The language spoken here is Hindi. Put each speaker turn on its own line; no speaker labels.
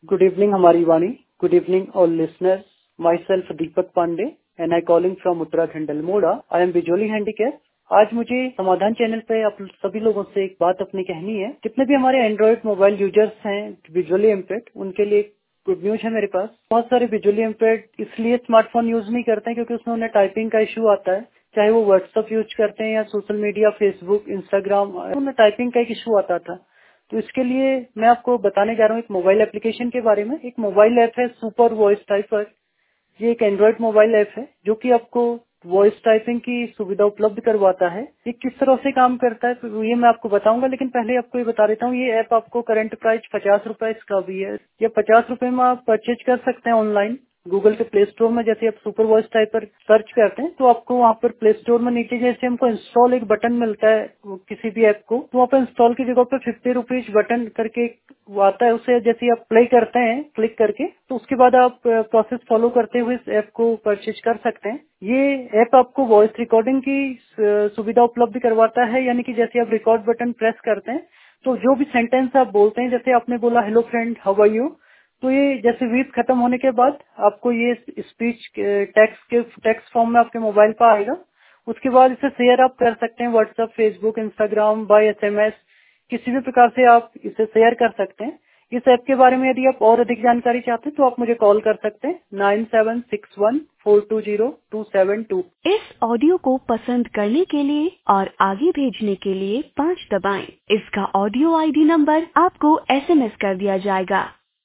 Good evening, हमारी वाणी. Good evening, all listeners. Myself Deepak Pandey, and I calling from Uttarakhand, Almora. I am visually handicapped. आज मुझे समाधान चैनल पे आप सभी लोगों से एक बात अपनी कहनी है. जितने भी हमारे एंड्रॉइड मोबाइल यूजर्स हैं विजुअली इम्पेयर्ड, उनके लिए गुड न्यूज है मेरे पास. बहुत सारे विजुअली इम्पेयर्ड इसलिए स्मार्टफोन यूज नहीं करते हैं क्योंकि उसमें उन्हें टाइपिंग का इशू आता है. चाहे वो व्हाट्सएप यूज करते हैं या सोशल मीडिया, फेसबुक, इंस्टाग्राम, उन्हें टाइपिंग का एक इशू आता था. तो इसके लिए मैं आपको बताने जा रहा हूँ एक मोबाइल एप्लीकेशन के बारे में. एक मोबाइल ऐप है सुपर वॉइस टाइपर. ये एक एंड्रॉइड मोबाइल ऐप है जो कि आपको वॉइस टाइपिंग की सुविधा उपलब्ध करवाता है. ये किस तरह से काम करता है तो ये मैं आपको बताऊंगा, लेकिन पहले आपको ये बता देता हूँ. ये ऐप आपको करंट प्राइस 50 रुपए इसका भी है. ये 50 रुपए में आप परचेज कर सकते हैं ऑनलाइन गूगल के प्ले स्टोर में. जैसे आप सुपर वॉइस टाइपर सर्च करते हैं तो आपको वहाँ पर प्ले स्टोर में नीचे जैसे हमको इंस्टॉल एक बटन मिलता है किसी भी ऐप को, तो वहाँ पर इंस्टॉल की जगह पर 50 रुपीज बटन करके वो आता है. उसे जैसे आप प्ले करते हैं क्लिक करके, तो उसके बाद आप प्रोसेस फॉलो करते हुए इस ऐप को परचेज कर सकते हैं. ये ऐप आपको वॉइस रिकॉर्डिंग की सुविधा उपलब्ध करवाता है. यानी कि जैसे आप रिकॉर्ड बटन प्रेस करते हैं तो जो भी सेंटेंस आप बोलते हैं, जैसे आपने बोला hello friend how are you, तो ये जैसे वीक खत्म होने के बाद आपको ये स्पीच टेक्स्ट फॉर्म में आपके मोबाइल पर आएगा. उसके बाद इसे शेयर आप कर सकते हैं WhatsApp, Facebook, Instagram, by SMS, किसी भी प्रकार से आप इसे शेयर कर सकते हैं. इस ऐप के बारे में यदि आप और अधिक जानकारी चाहते हैं तो आप मुझे कॉल कर सकते हैं 9761420272.
इस ऑडियो को पसंद करने के लिए और आगे भेजने के लिए 5 दबाएं. इसका ऑडियो आईडी नंबर आपको एसएमएस कर दिया जाएगा.